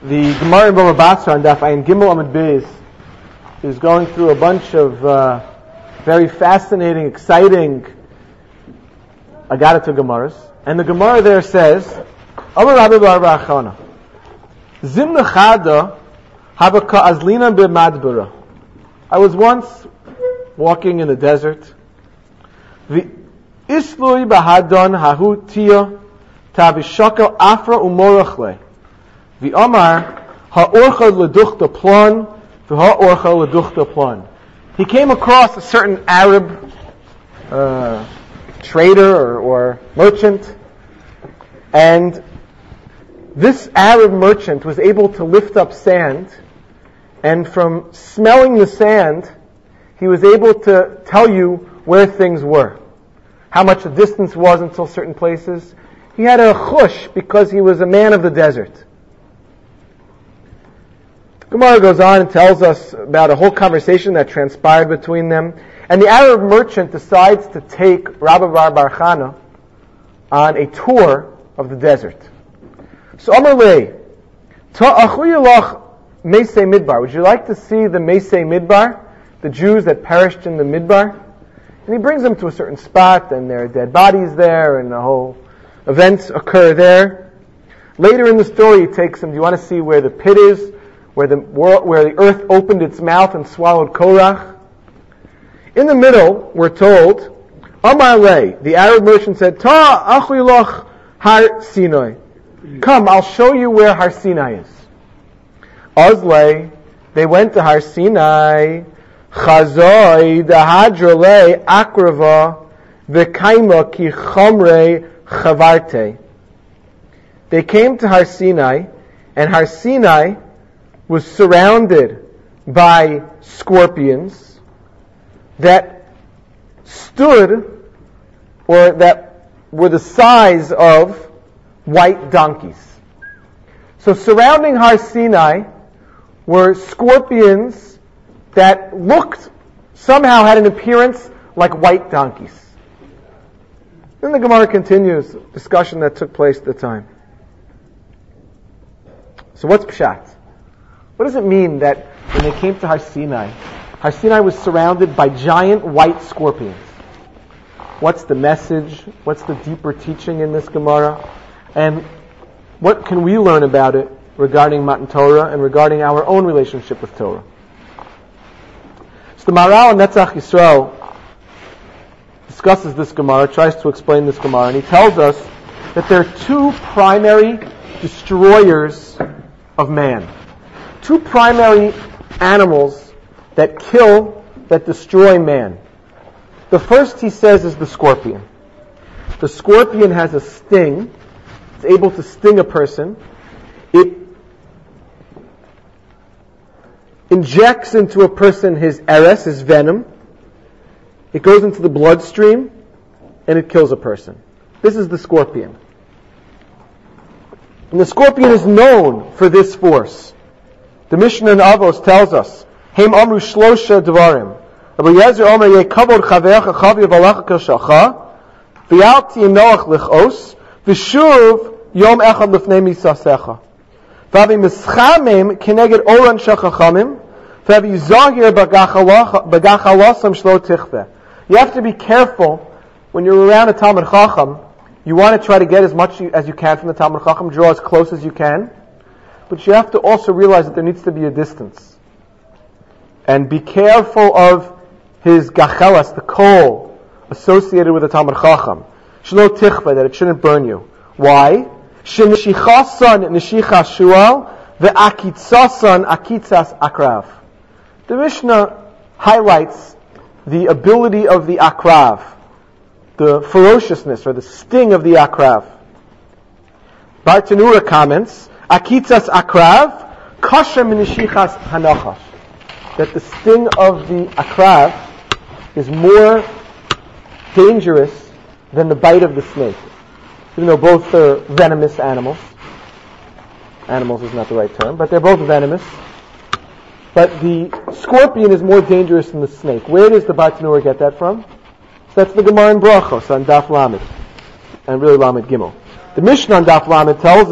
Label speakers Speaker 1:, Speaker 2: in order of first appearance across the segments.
Speaker 1: The Gemara in Bava Basra on Daf Ayin Gimel Amud Beis is going through a bunch of very fascinating, exciting Agadata Gemaras, and the Gemara there says, Amar Rabbi Bar Bar Chana, Zimna Chada Habaka Azlina B'Madbara. I was once walking in the desert. The Islui Bahadon Hahu Tia Tavishaka Afra Umorachle. The Amar Ha'orcha Leduchta Plan V'Ha'orcha Leduchta Plan. He came across a certain Arab trader or merchant, and this Arab merchant was able to lift up sand, and from smelling the sand, he was able to tell you where things were, how much the distance was until certain places. He had a chush because he was a man of the desert. Gemara goes on and tells us about a whole conversation that transpired between them. And the Arab merchant decides to take Rabbi Bar Chana on a tour of the desert. So Amar Lei, Ta'achuyalach Meisei Midbar. Would you like to see the Meisei Midbar, the Jews that perished in the Midbar? And he brings them to a certain spot, and there are dead bodies there, and the whole events occur there. Later in the story, he takes them. Do you want to see where the pit is? Where the earth opened its mouth and swallowed Korach. In the middle, we're told, Amar Lei, the Arab merchant said, Ta achuyloch Har Sinai. Come, I'll show you where Har Sinai is. Ozlei, they went to Har Sinai. Chazoi dahadrolei akrava v'kaima ki chomrei chavarte. They came to Har Sinai, and Har Sinai was surrounded by scorpions that stood, or that were the size of white donkeys. So surrounding Har Sinai were scorpions that somehow had an appearance like white donkeys. Then the Gemara continues the discussion that took place at the time. So what's Pshat? What does it mean that when they came to Har Sinai was surrounded by giant white scorpions? What's the message? What's the deeper teaching in this Gemara? And what can we learn about it regarding Matan Torah and regarding our own relationship with Torah? So the Maharal in Netzach Yisrael discusses this Gemara, tries to explain this Gemara, and he tells us that there are two primary destroyers of man. Two primary animals that destroy man. The first, he says, is the scorpion. The scorpion has a sting. It's able to sting a person. It injects into a person his eres, his venom. It goes into the bloodstream, and it kills a person. This is the scorpion. And the scorpion is known for this force. The Mishnah in Avos tells us, Heim amru shlosha dvarim. Rabbi Yezer omer yekavod chavecha chavi v'alacha kashacha, v'yal ti'noach lichos, v'shuv yom echad lefnei misasecha. V'avi mischamim kineged oran shachachamim, v'avi zahir b'gachalasam shlo tichveh. You have to be careful when you're around a Talmud Chacham. You want to try to get as much as you can from the Talmud Chacham, draw as close as you can. But you have to also realize that there needs to be a distance. And be careful of his gachelas, the coal associated with the Talmud Chacham. Shlo tichva, that it shouldn't burn you. Why? Shenishichasan nishichas shual, ve'akitzasan akitzas akrav. The Mishnah highlights the ability of the akrav, the ferociousness or the sting of the akrav. Bartanura comments, Akitzas akrav, kasher minishichas hanachash. That the sting of the akrav is more dangerous than the bite of the snake. Even though both are venomous animals. Animals is not the right term, but they're both venomous. But the scorpion is more dangerous than the snake. Where does the Bartanura get that from? So that's the Gemara in Brachos on Daf Lamed, and really Lamed Gimel. The Mishnah on Daf Lamed tells us,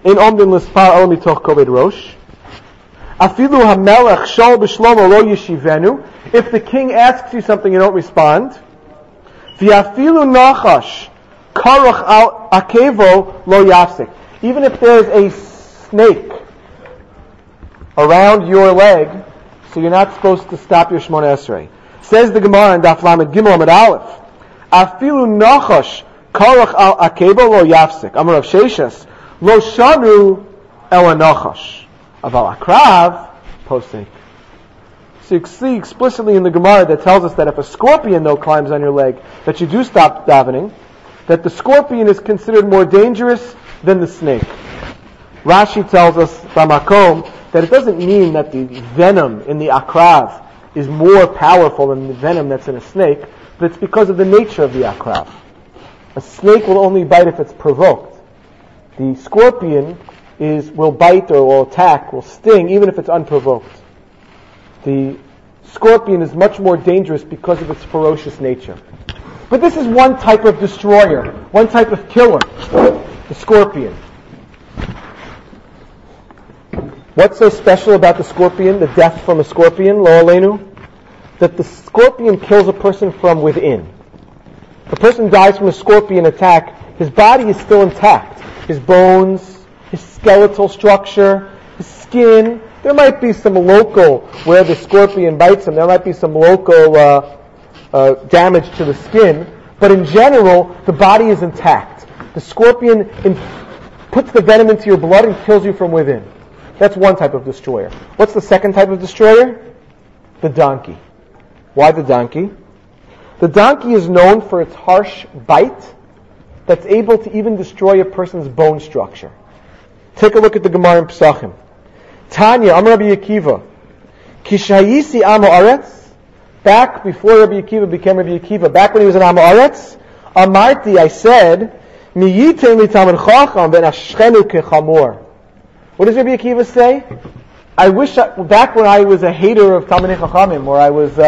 Speaker 1: in omdin lispar al mitoch koved rosh. Afilu hamelech shol b'shlomo lo yeshivenu. If the king asks you something, you don't respond. V'afilu nachash karach al akevo lo yafsik. Even if there's a snake around your leg, so you're not supposed to stop your Shmona Esrei. Says the Gemara in Daf Lamed Gimel Amud Aleph. Afilu nachash karach al akevo lo yafsik. Amar Rav Sheshas lo shanu el nachash. Aval akrav posek. So you see explicitly in the Gemara that tells us that if a scorpion though climbs on your leg, that you do stop davening, that the scorpion is considered more dangerous than the snake. Rashi tells us Bamakom that it doesn't mean that the venom in the akrav is more powerful than the venom that's in a snake, but it's because of the nature of the akrav. A snake will only bite if it's provoked. The scorpion will bite or will attack, will sting, even if it's unprovoked. The scorpion is much more dangerous because of its ferocious nature. But this is one type of destroyer, one type of killer, the scorpion. What's so special about the scorpion, the death from a scorpion, lo aleinu? That the scorpion kills a person from within. If a person dies from a scorpion attack, his body is still intact. His bones, his skeletal structure, his skin. There might be some local, where the scorpion bites him, there might be some local damage to the skin, but in general, the body is intact. The scorpion puts the venom into your blood and kills you from within. That's one type of destroyer. What's the second type of destroyer? The donkey. Why the donkey? The donkey is known for its harsh bite that's able to even destroy a person's bone structure. Take a look at the Gemara in Pesachim. Tanya, Amar Rabbi Akiva, Kishayisi Amo Aretz, back before Rabbi Akiva became Rabbi Akiva, back when he was in Amo Aretz, Amarti, I said, Miyiten li Talmid Chacham ben Ashchenu kechamor. What does Rabbi Akiva say? I wish, back when I was a hater of Talmidei Chachamim, where I was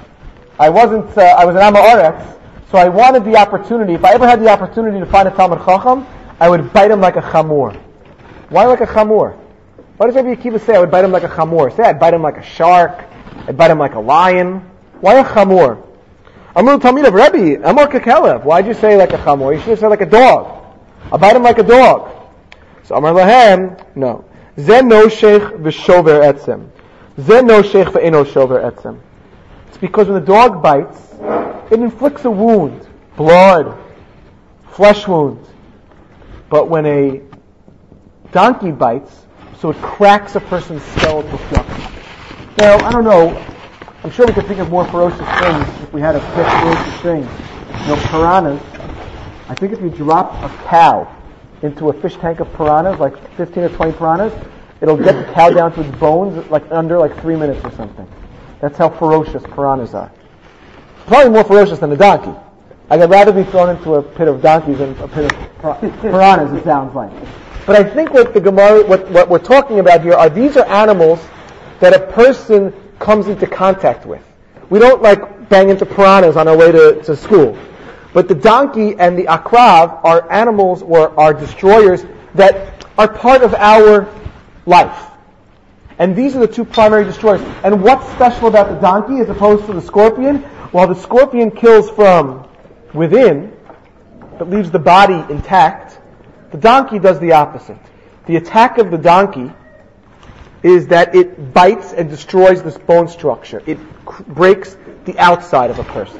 Speaker 1: in Amo Aretz, so I wanted the opportunity, if I ever had the opportunity to find a Talmid Chacham, I would bite him like a chamor. Why like a chamor? Why does Rabbi Akiva say I would bite him like a chamor? Say I'd bite him like a shark, I'd bite him like a lion. Why a chamor? Amru Talmid of Rebbe, Amor Kekelev. Why'd you say like a chamor? You should have said like a dog. I'll bite him like a dog. So Amar Lahem, no. Zen no sheikh v'shover etzem. Zen no sheikh v'eno shover etzem. It's because when the dog bites, it inflicts a wound, blood, flesh wound. But when a donkey bites, so it cracks a person's skeletal structure. Now, I don't know, I'm sure we could think of more ferocious things if we had a fish ferocious thing. Piranhas. I think if you drop a cow into a fish tank of piranhas, like 15 or 20 piranhas, it'll get the cow down to its bones under 3 minutes or something. That's how ferocious piranhas are. Probably more ferocious than a donkey. I'd rather be thrown into a pit of donkeys than a pit of piranhas, it sounds like. But I think what the Gemara, what we're talking about here these are animals that a person comes into contact with. We don't bang into piranhas on our way to school. But the donkey and the akrav are animals or are destroyers that are part of our life. And these are the two primary destroyers. And what's special about the donkey as opposed to the scorpion? While the scorpion kills from within, but leaves the body intact, the donkey does the opposite. The attack of the donkey is that it bites and destroys this bone structure. It breaks the outside of a person.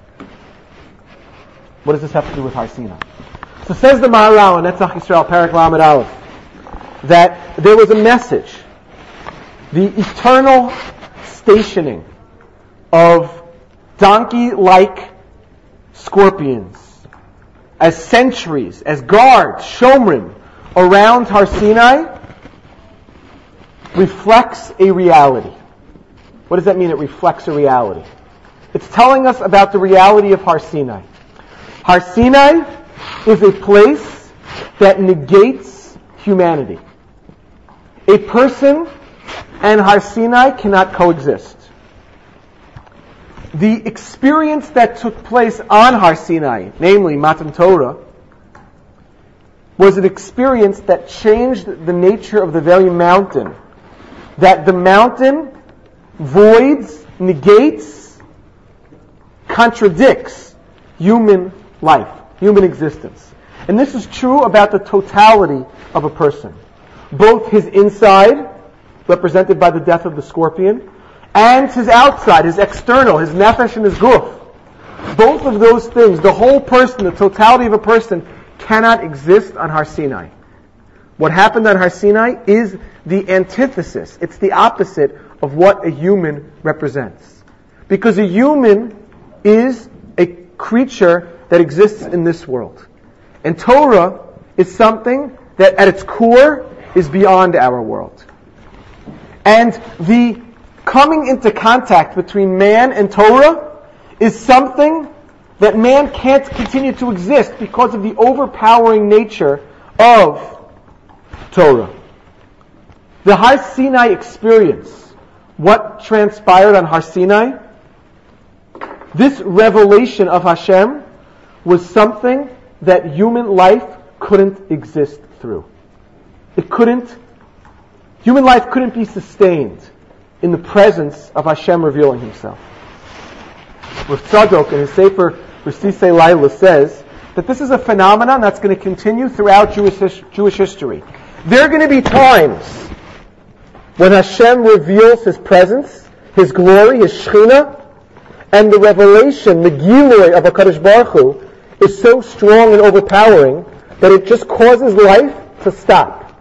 Speaker 1: What does this have to do with Har Sinai? So says the Maharal in Netzach Yisrael, Parak Lamed Aleph, that there was a message. The eternal stationing of donkey-like scorpions as sentries, as guards, shomrim, around Har Sinai reflects a reality. What does that mean, it reflects a reality? It's telling us about the reality of Har Sinai. Har Sinai is a place that negates humanity. A person and Har Sinai cannot coexist. The experience that took place on Har Sinai, namely Matan Torah, was an experience that changed the nature of the very mountain. That the mountain voids, negates, contradicts human life, human existence. And this is true about the totality of a person. Both his inside, represented by the death of the scorpion, and his outside, his external, his nefesh and his guf. Both of those things, the whole person, the totality of a person, cannot exist on Har Sinai. What happened on Har Sinai is the antithesis. It's the opposite of what a human represents. Because a human is a creature that exists in this world. And Torah is something that at its core is beyond our world. And the coming into contact between man and Torah is something that man can't continue to exist because of the overpowering nature of Torah. The Har Sinai experience, what transpired on Har Sinai, this revelation of Hashem was something that human life couldn't exist through. Human life couldn't be sustained in the presence of Hashem revealing Himself. Rav Tzadok in his Sefer Resisei Laila says that this is a phenomenon that's going to continue throughout Jewish history. There are going to be times when Hashem reveals His presence, His glory, His Shechina, and the revelation, the Gilui of HaKadosh Baruch Hu is so strong and overpowering that it just causes life to stop.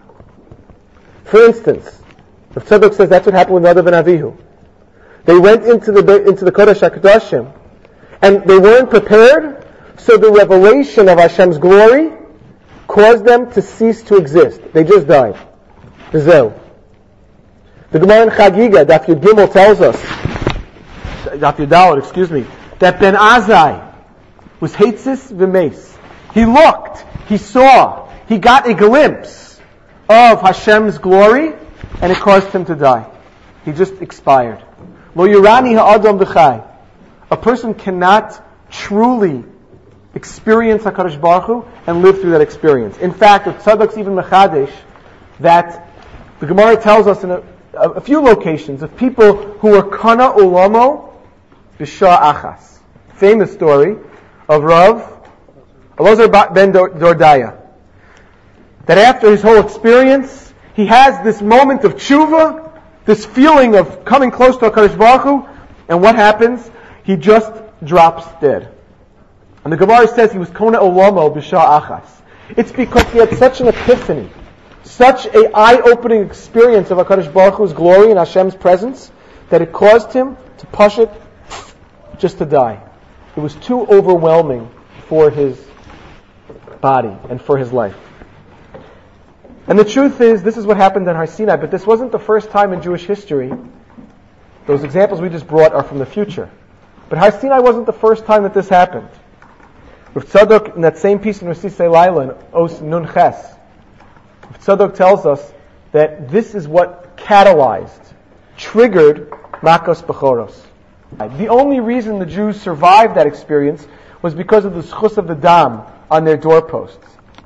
Speaker 1: For instance, Rav Tzadok says that's what happened with Nadav and Avihu. They went into the Kodesh HaKadoshim, and they weren't prepared, so the revelation of Hashem's glory caused them to cease to exist. They just died. Zeu. The Gemara in Chagiga, Daf Yud Gimel, tells us, Daf Yud Daled, that Ben Azai was Heitzis v'Meis. He looked, he saw, he got a glimpse of Hashem's glory, and it caused him to die. He just expired. Lo yirani ha'adam b'chai. A person cannot truly experience HaKadosh Baruch Hu and live through that experience. In fact, if Tzadok's even mechadesh, that the Gemara tells us in a few locations of people who were kana ulamo b'shah achas. Famous story of Rav Elazar ben Dordaya. That after his whole experience, he has this moment of tshuva, this feeling of coming close to HaKadosh Baruch Hu, and what happens? He just drops dead. And the Gemara says he was kona olamo b'shah achas. It's because he had such an epiphany, such an eye-opening experience of HaKadosh Baruch Hu's glory and Hashem's presence, that it caused him to push it just to die. It was too overwhelming for his body and for his life. And the truth is, this is what happened in Har Sinai, but this wasn't the first time in Jewish history. Those examples we just brought are from the future. But Har Sinai wasn't the first time that this happened. Rav Tzadok, in that same piece in Resisei Laila, in Os Nun Ches, Rav Tzadok tells us that this is what triggered Makos Bechoros. The only reason the Jews survived that experience was because of the schus of the dam on their doorposts.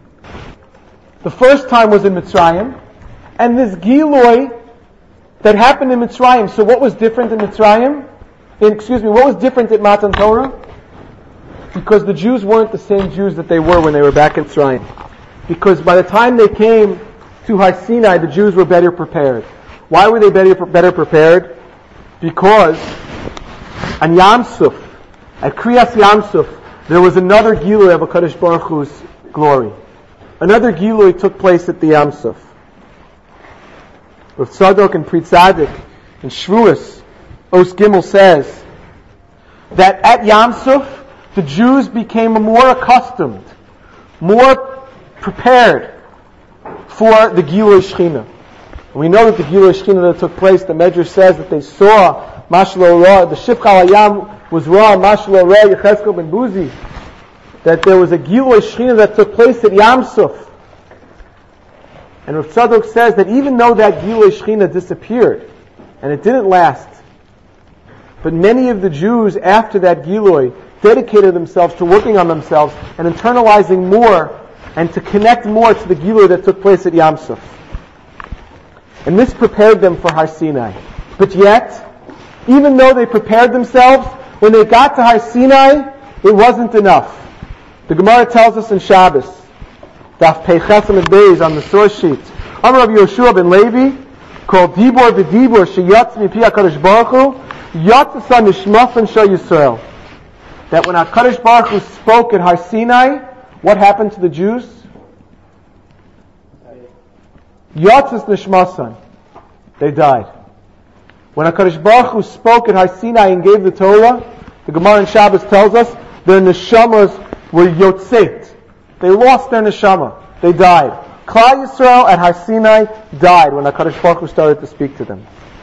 Speaker 1: The first time was in Mitzrayim, and this Giloi that happened in Mitzrayim. So what was different in Mitzrayim? What was different at Matan Torah? Because the Jews weren't the same Jews that they were when they were back in Mitzrayim. Because by the time they came to Har Sinai, the Jews were better prepared. Why were they better prepared? Because on Yam Suf, at Kriyas Yam Suf, there was another Gilui of HaKadosh Baruch Hu's glory. Another Gilui took place at the Yam Suf. Rav Tzadok and Pri Tzadik and Shvuas, Os Gimel says that at Yam Suf, the Jews became more accustomed, more prepared for the Gilui Shechina. We know that the Gilui Shechina that took place, the Medrash says that they saw Mashlo Ra, the Shifcha Hayam was Ra, Mashlo Ra, Yechezkel ben Buzi, that there was a Gilui Shechina that took place at Yam Suf. And Rav Tzadok says that even though that Gilui Shechina disappeared, and it didn't last, but many of the Jews after that Gilui dedicated themselves to working on themselves and internalizing more and to connect more to the Gilui that took place at Yam Suf. And this prepared them for Har Sinai. But yet, even though they prepared themselves, when they got to Har Sinai, it wasn't enough. The Gemara tells us in Shabbos, Daf Pei Chesam and Beis on the source sheet, Amar Rabbi Yoshua ben Levi, called Dibor v'Dibor sheyatz mipi HaKadosh Baruch Hu, yatzasa nishmasan shel Yisrael. That when HaKadosh Baruch Hu spoke at Har Sinai, what happened to the Jews? Yatzas nishmasan. They died. When HaKadosh Baruch Hu spoke at Har Sinai and gave the Torah, the Gemara in Shabbos tells us, their neshamas were yotzeit. They lost their neshama. They died. Klal Yisrael at Har Sinai died when HaKadosh Baruch Hu started to speak to them.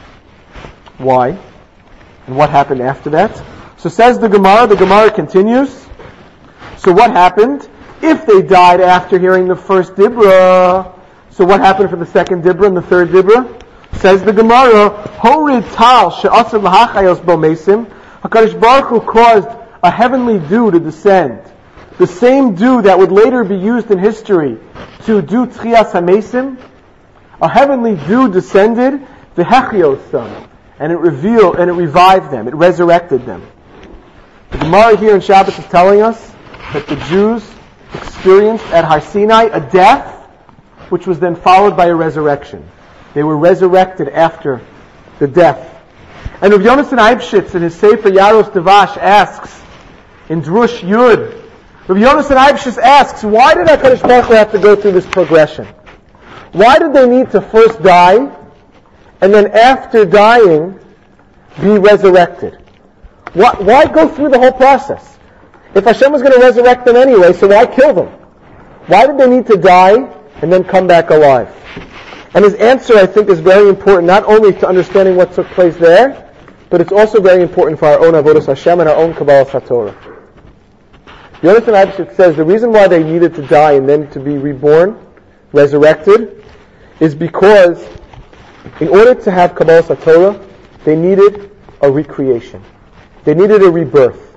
Speaker 1: Why? And what happened after that? So says the Gemara continues. So what happened? If they died after hearing the first Dibra, so what happened for the second Dibra and the third Dibra? Says the Gemara, Horid Tal she'asar l'hachayos bo mesim, HaKadosh Baruch Hu caused a heavenly dew to descend. The same dew that would later be used in history to do Tchias HaMesim, a heavenly dew descended, v'hechios, and it revived them, it resurrected them. The Gemara here in Shabbos is telling us that the Jews experienced at Har Sinai a death, which was then followed by a resurrection. They were resurrected after the death. And Rav Yonasan Eibshitz in his Sefer Yaros Devash asks, in Drush Yud, Rav Yonasan Eibshitz asks, why did HaKadosh Baruch Hu have to go through this progression? Why did they need to first die, and then after dying, be resurrected? Why go through the whole process? If Hashem was going to resurrect them anyway, so why kill them? Why did they need to die and then come back alive? And his answer, I think, is very important, not only to understanding what took place there, but it's also very important for our own Avodas Hashem and our own Kabbalas HaTorah. Yonasan Eibshitz says the reason why they needed to die and then to be reborn, resurrected, is because in order to have Kabbalas HaTorah, they needed a recreation. They needed a rebirth.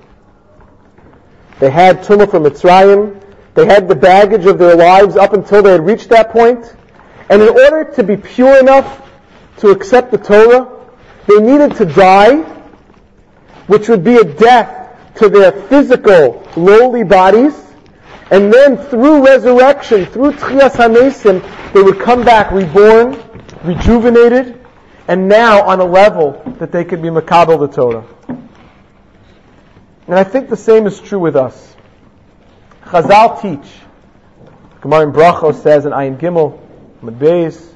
Speaker 1: They had Tumah from Mitzrayim. They had the baggage of their lives up until they had reached that point. And in order to be pure enough to accept the Torah, they needed to die, which would be a death to their physical, lowly bodies. And then through resurrection, through Tchias HaMesim, they would come back reborn, rejuvenated, and now on a level that they could be makabel the Torah. And I think the same is true with us. Chazal teach. Gemara in Brachos says in Ayin Gimel, Amud Beis,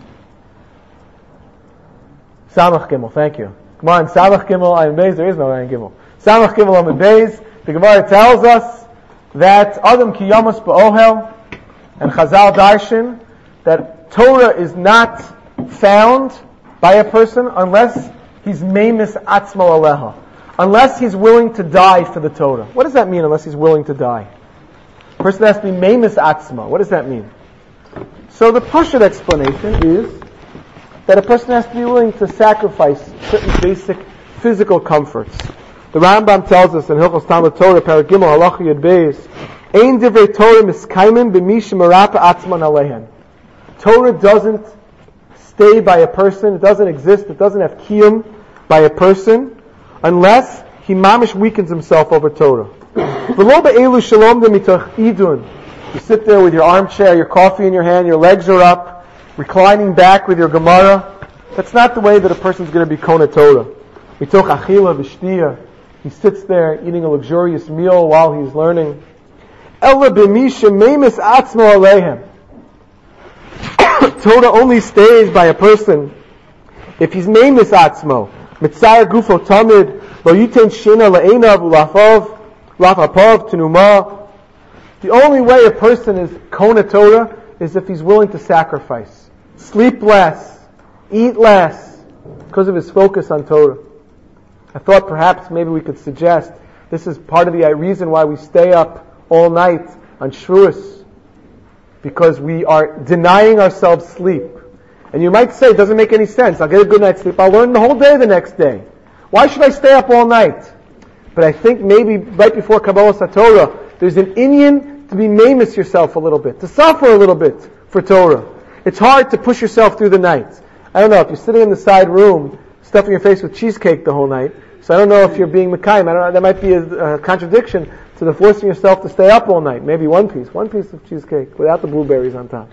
Speaker 1: Samach Gimel, thank you. Gemara in Samach Gimel, Ayin Beis, there is no Ayin Gimel. Samach Gimel Amud Beis, the Gemara tells us that Adam ki yamas ba'ohel, and Chazal darshan, that Torah is not found by a person unless he's meimis atzmo aleha. Unless he's willing to die for the Torah. What does that mean, unless he's willing to die? A person has to be meimis atzma. What does that mean? So the Pashut explanation is that a person has to be willing to sacrifice certain basic physical comforts. The Rambam tells us in Hilchos Talmud Torah, Perek Gimel, Halacha Yud Beis, Ein divrei Torah miskaimin b'mi shemarapa atzman aleihen. Torah doesn't stay by a person, it doesn't exist, it doesn't have kiyum by a person, unless he mamish weakens himself over Torah. You sit there with your armchair, your coffee in your hand, your legs are up, reclining back with your Gemara. That's not the way that a person's going to be Kona Torah. Mitoch achila v'shtiya. He sits there eating a luxurious meal while he's learning. Ella b'misha meimis atzmo aleihem. Torah only stays by a person if he's meimis atzmo. Mitzayir gufo tamid, lo yiten shina le'enav lafapov tenuma. The only way a person is Kona Torah is if he's willing to sacrifice. Sleep less, eat less, because of his focus on Torah. I thought perhaps maybe we could suggest this is part of the reason why we stay up all night on Shavuos, because we are denying ourselves sleep. And you might say, it doesn't make any sense. I'll get a good night's sleep. I'll learn the whole day the next day. Why should I stay up all night? But I think maybe right before Kabbalas HaTorah, there's an inyan to be mamous yourself a little bit, to suffer a little bit for Torah. It's hard to push yourself through the night. I don't know, if you're sitting in the side room, stuffing your face with cheesecake the whole night, so I don't know if you're being Mekayim. I don't know, that might be a contradiction to the forcing yourself to stay up all night. Maybe one piece of cheesecake without the blueberries on top.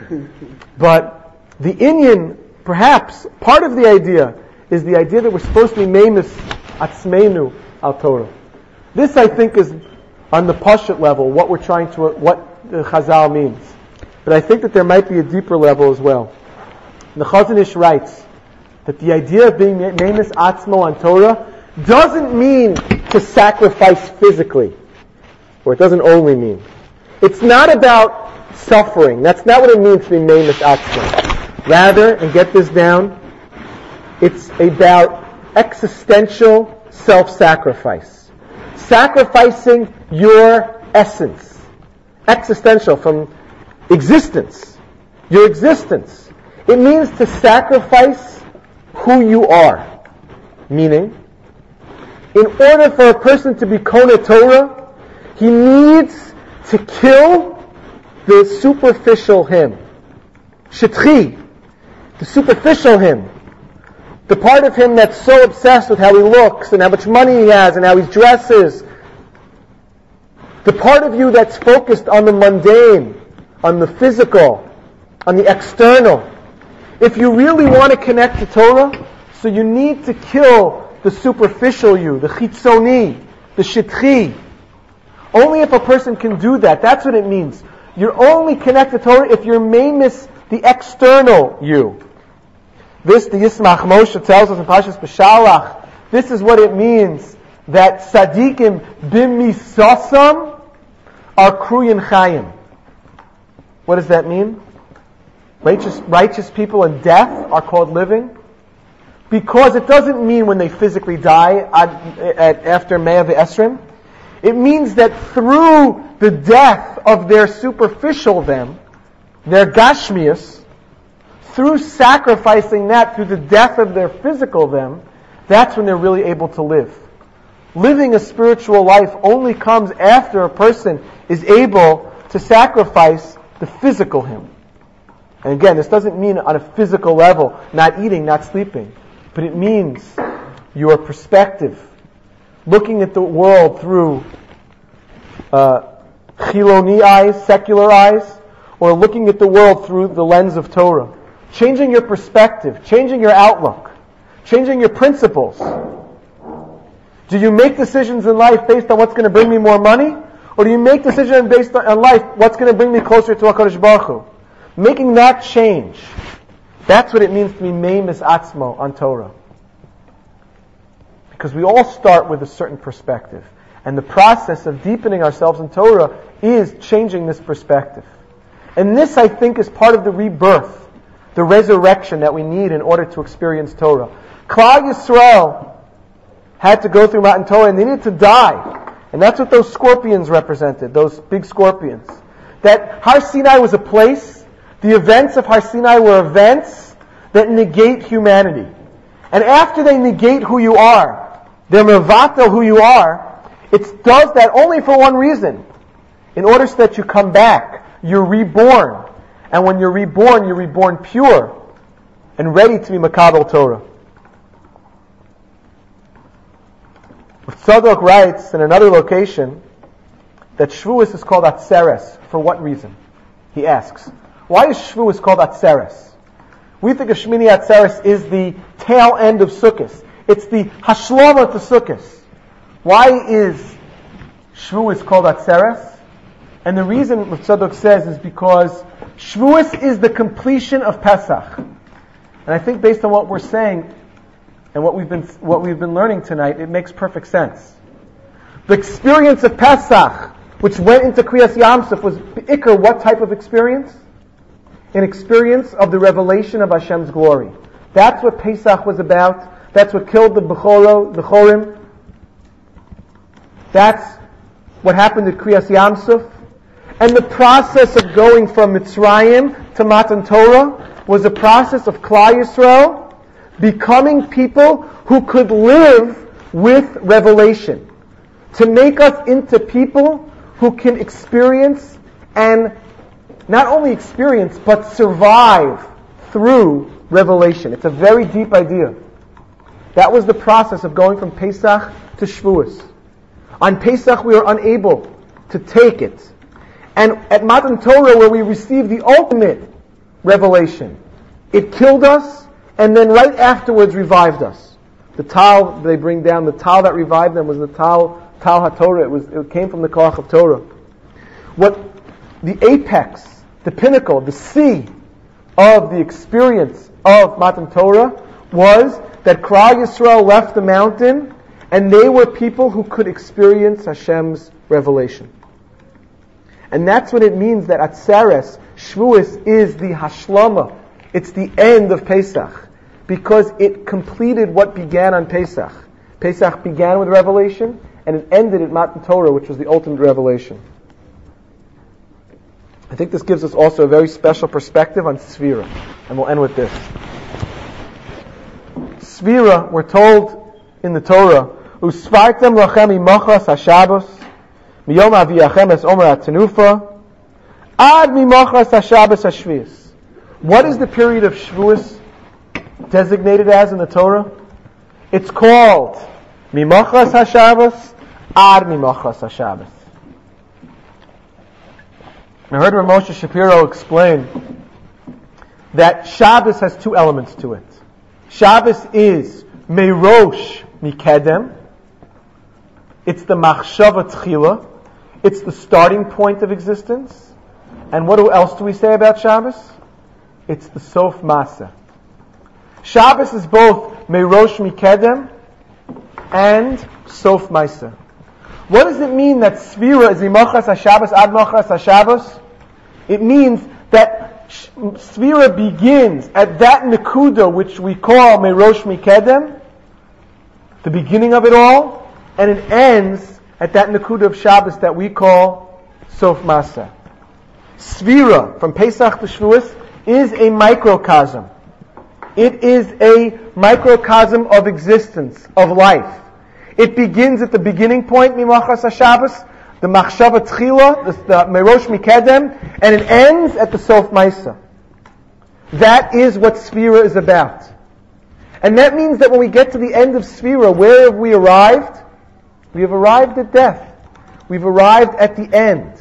Speaker 1: But the Inyan, perhaps, part of the idea is the idea that we're supposed to be mamous atzmeinu al Torah. This, I think, is on the Pashut level, what the Chazal means. But I think that there might be a deeper level as well. The Chazon Ish writes that the idea of being mamous atzmo on Torah doesn't mean to sacrifice physically, or it doesn't only mean. It's not about suffering. That's not what it means to be mamous atzmo. Rather, and get this down, it's about existential self-sacrifice. Sacrificing your essence. Existential, from existence. Your existence. It means to sacrifice who you are. Meaning, in order for a person to be Konei Torah, he needs to kill the superficial him. Shetchi, the superficial him. The part of him that's so obsessed with how he looks and how much money he has and how he dresses. The part of you that's focused on the mundane, on the physical, on the external. If you really want to connect to Torah, so you need to kill the superficial you, the chitzoni, the shetchi. Only if a person can do that, that's what it means. You're only connected to Torah if you're mamous the external you. This, the Yismach Moshe tells us in Parshas Beshalach, this is what it means that tzaddikim b'misasam are kruyin chayim. What does that mean? Righteous people in death are called living? Because it doesn't mean when they physically die after Mea V'Esrim. It means that through the death of their superficial them, their gashmius, through sacrificing that, through the death of their physical them, that's when they're really able to live. Living a spiritual life only comes after a person is able to sacrifice the physical him. And again, this doesn't mean on a physical level, not eating, not sleeping, but it means your perspective, looking at the world through chiloni eyes, secular eyes, or looking at the world through the lens of Torah. Changing your perspective, changing your outlook, changing your principles. Do you make decisions in life based on what's going to bring me more money? Or do you make decisions based on life, what's going to bring me closer to HaKadosh Baruch Hu? Making that change. That's what it means to be mamous atzmo on Torah. Because we all start with a certain perspective. And the process of deepening ourselves in Torah is changing this perspective. And this, I think, is part of the rebirth, the resurrection that we need in order to experience Torah. Klal Yisrael had to go through Matan Torah and they needed to die. And that's what those scorpions represented, those big scorpions. That Har Sinai was a place, the events of Har Sinai were events that negate humanity. And after they negate who you are, they're mevatel who you are, it does that only for one reason. In order so that you come back, you're reborn. And when you're reborn pure and ready to be Makabel Torah. Tzadok writes in another location that Shavuos is called Atzeres. For what reason? He asks. Why is Shavuos called Atzeres? We think of Shmini Atzeres is the tail end of Sukkot. It's the Hashlama to Sukkot. Why is Shavuos called Atzeres? And the reason what Tzadok says is because Shavuos is the completion of Pesach. And I think based on what we're saying and what we've been learning tonight, it makes perfect sense. The experience of Pesach, which went into Kriyas Yamsuf, was Iker, what type of experience? An experience of the revelation of Hashem's glory. That's what Pesach was about. That's what killed the Bechorim. That's what happened at Kriyas Yamsuf. And the process of going from Mitzrayim to Matan Torah was a process of Klal Yisrael becoming people who could live with revelation. To make us into people who can experience and not only experience but survive through revelation. It's a very deep idea. That was the process of going from Pesach to Shavuos. On Pesach we were unable to take it. And at Matan Torah, where we received the ultimate revelation, it killed us and then right afterwards revived us. The Tal they bring down, the Tal that revived them was the Tal HaTorah. It came from the Koach of Torah. What the apex, the pinnacle, the sea of the experience of Matan Torah was that Klal Yisrael left the mountain and they were people who could experience Hashem's revelation. And that's what it means that Atzeres, Shavuos, is the Hashlama. It's the end of Pesach. Because it completed what began on Pesach. Pesach began with revelation, and it ended at Matan Torah, which was the ultimate revelation. I think this gives us also a very special perspective on Sfira. And we'll end with this. Sfira, we're told in the Torah, Usfartem lachem imachas haShabbos, miyom aviyachem es omer haTenufa, ad mimachas haShabbos haShvius. What is the period of Shavuos designated as in the Torah? It's called Mimachas HaShabbos ad Mimachas HaShabbos. I heard Rav Moshe Shapiro explain that Shabbos has two elements to it. Shabbos is Meirosh Mikedem. It's the Machshava Tchila. It's the starting point of existence. And what else do we say about Shabbos? It's the Sof Masa. Shabbos is both Meirosh Mikedem and Sof Maisa. What does it mean that Sfira is Mimachas HaShabbos ad Machas HaShabbos? It means that Sfira begins at that Nekuda which we call Meirosh Mikedem, the beginning of it all, and it ends at that Nekuda of Shabbos that we call Sof Masa. Sfira, from Pesach to Shavuos, is a microcosm. It is a microcosm of existence, of life. It begins at the beginning point, Mimachas HaShabbos, the Machshava Tchila, the Meirosh Mikedem, and it ends at the Sof Maisa. That is what Sfira is about. And that means that when we get to the end of Sfira, where have we arrived? We have arrived at death. We've arrived at the end.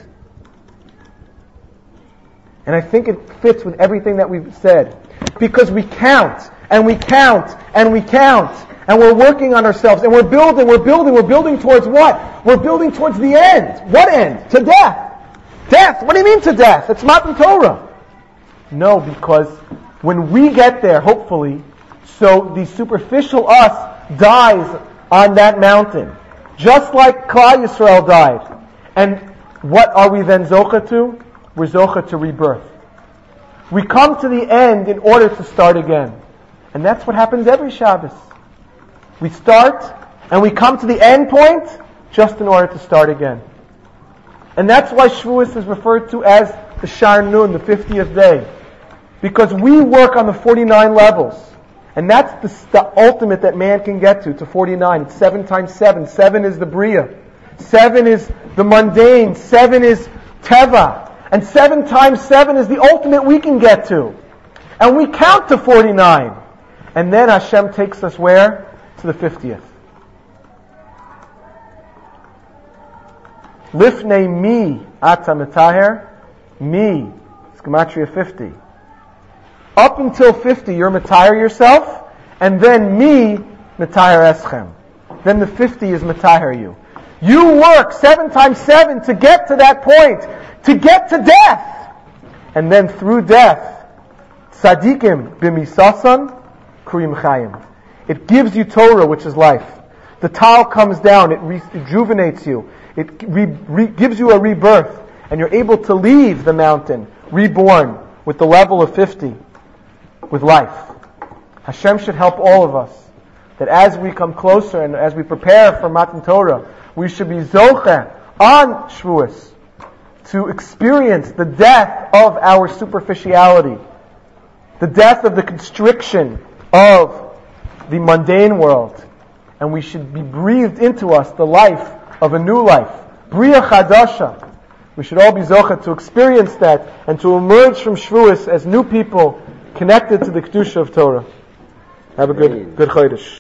Speaker 1: And I think it fits with everything that we've said. Because we count, and we count, and we count, and we're working on ourselves, and we're building towards what? We're building towards the end. What end? To death. Death. What do you mean to death? It's Matan Torah. No, because when we get there, hopefully, so the superficial us dies on that mountain. Just like Klal Yisrael died. And what are we then zocha to? We're zocha to rebirth. We come to the end in order to start again. And that's what happens every Shabbos. We start and we come to the end point just in order to start again. And that's why Shavuos is referred to as the Shar Nun, the 50th day. Because we work on the 49 levels. And that's the ultimate that man can get to 49. It's 7 times 7. 7 is the Bria. 7 is the mundane. 7 is Teva. And 7 times 7 is the ultimate we can get to. And we count to 49. And then Hashem takes us where? To the 50th. Lifnei mi ata metaher. Mi. It's Gematria 50. Up until 50, you're metaher yourself. And then mi metaher eschem. Then the 50 is metaher you. You work 7 times 7 to get to that point. To get to death. And then through death, tzadikim b'misasan kurim chayim. It gives you Torah, which is life. The Tal comes down, it rejuvenates you. It gives you a rebirth. And you're able to leave the mountain, reborn, with the level of 50, with life. Hashem should help all of us. That as we come closer and as we prepare for Matan Torah, we should be zocheh on Shavuos to experience the death of our superficiality, the death of the constriction of the mundane world, and we should be breathed into us the life of a new life, Bria Chadasha, We should all be zocheh to experience that and to emerge from Shavuos as new people connected to the Kedusha of Torah. Have a good Chodesh.